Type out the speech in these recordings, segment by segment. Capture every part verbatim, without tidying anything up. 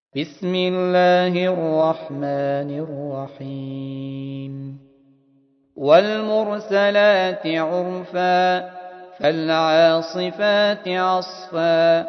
بسم الله الرحمن الرحيم والمرسلات عرفا فالعاصفات عصفا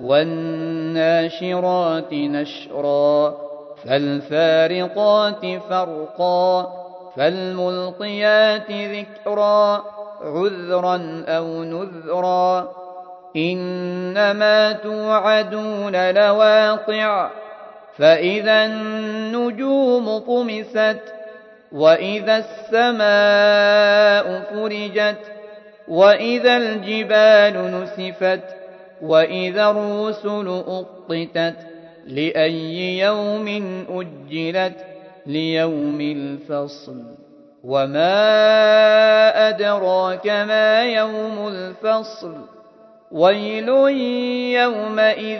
والناشرات نشرا فالفارقات فرقا فالملقيات ذكرا عذرا أو نذرا إنما توعدون لواقع فإذا النجوم طمست وإذا السماء فرجت وإذا الجبال نسفت وإذا الرسل أقتت لأي يوم أجلت ليوم الفصل وما أدراك ما يوم الفصل ويل يومئذ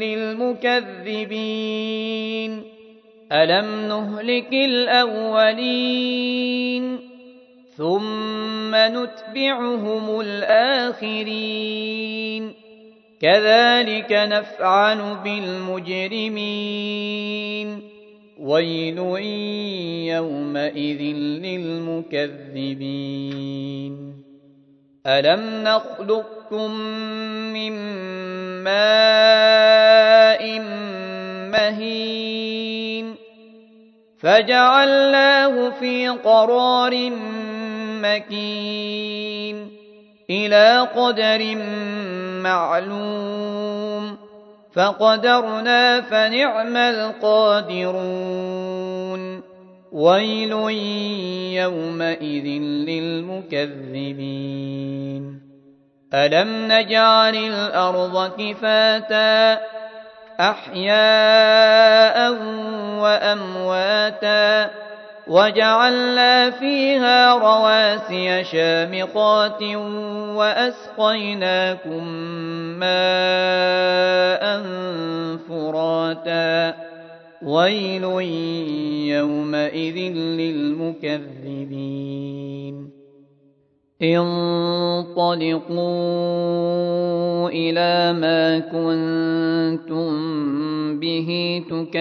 للمكذبين ألم نهلك الأولين ثم نتبعهم الآخرين كذلك نفعل بالمجرمين ويل يومئذ للمكذبين ألم نخلقكم من ماء مهين فجعلناه في قرار مكين إلى قدر معلوم فقدرنا فنعم القادرون ويل يومئذ للمكذبين ألم نجعل الأرض كفاتا أحياء وأمواتا وجعلنا فيها رواسي شامخات وأسقيناكم ماء فراتا ويل يومئذ للمكذبين انطلقوا إلى ما كنتم به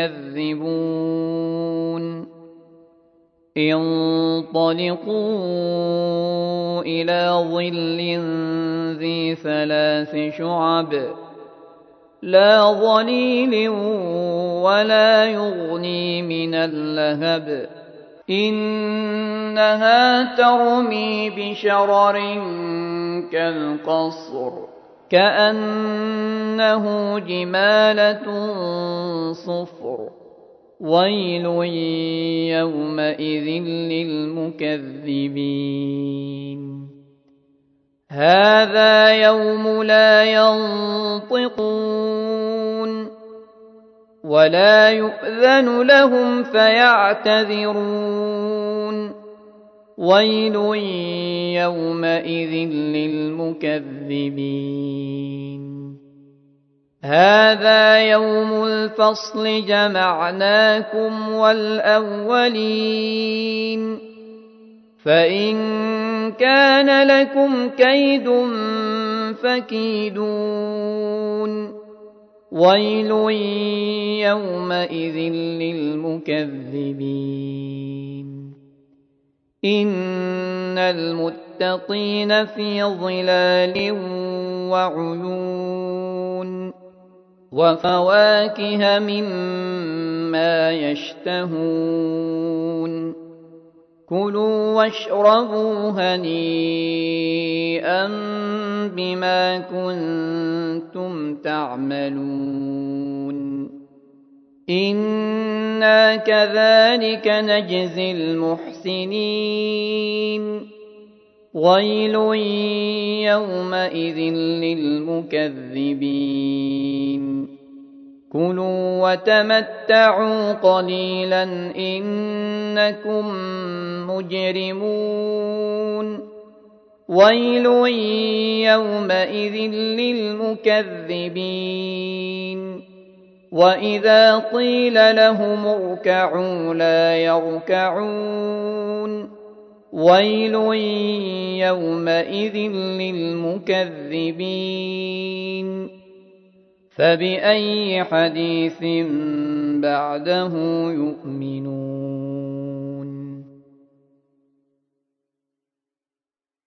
تكذبون انطلقوا إلى ظل ذي ثلاث شعب لا ظليل ولا يغني من اللهب إنها ترمي بشرر كالقصر كأنه جمالة صفر ويل يومئذ للمكذبين هذا يوم لا ينطقون ولا يؤذن لهم فيعتذرون ويل يومئذ للمكذبين هذا يوم الفصل جمعناكم والأولين فإن كان لكم كيد فكيدون ويل يومئذ للمكذبين إن المتقين في ظلال وعيون وفواكه مما يشتهون كلوا واشربوا هنيئا بما كنتم تعملون إنا كذلك نجزي المحسنين ويل يومئذ للمكذبين كلوا وتمتعوا قليلا إنكم مجرمون ويل يومئذ للمكذبين وإذا قيل لهم اركعوا لا يركعون ويل يومئذ للمكذبين فبأي حديث بعده يؤمنون